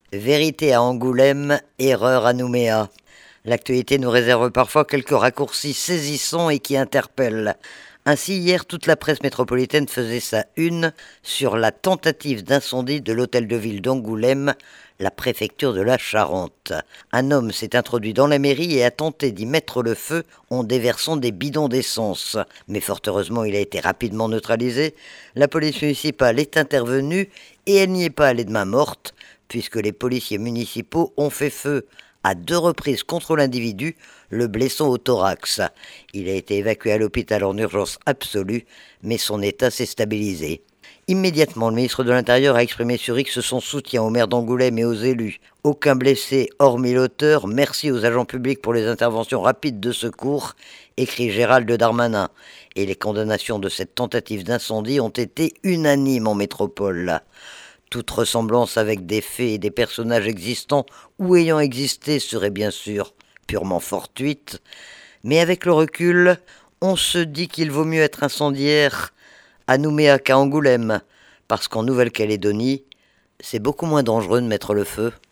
Vérité à Angoulême, erreur à Nouméa. L'actualité nous réserve parfois quelques raccourcis saisissants et qui interpellent. Ainsi, hier, toute la presse métropolitaine faisait sa une sur la tentative d'incendie de l'hôtel de ville d'Angoulême, la préfecture de la Charente. Un homme s'est introduit dans la mairie et a tenté d'y mettre le feu en déversant des bidons d'essence. Mais fort heureusement, il a été rapidement neutralisé. La police municipale est intervenue et elle n'y est pas allée de main morte, puisque les policiers municipaux ont fait feu à 2 reprises contre l'individu, le blessant au thorax. Il a été évacué à l'hôpital en urgence absolue, mais son état s'est stabilisé. Immédiatement, le ministre de l'Intérieur a exprimé sur X son soutien aux maires d'Angoulême et aux élus. Aucun blessé, hormis l'auteur. Merci aux agents publics pour les interventions rapides de secours, écrit Gérald Darmanin. Et les condamnations de cette tentative d'incendie ont été unanimes en métropole. Toute ressemblance avec des faits et des personnages existants ou ayant existé serait bien sûr purement fortuite, mais avec le recul, on se dit qu'il vaut mieux être incendiaire à Nouméa qu'à Angoulême, parce qu'en Nouvelle-Calédonie, c'est beaucoup moins dangereux de mettre le feu.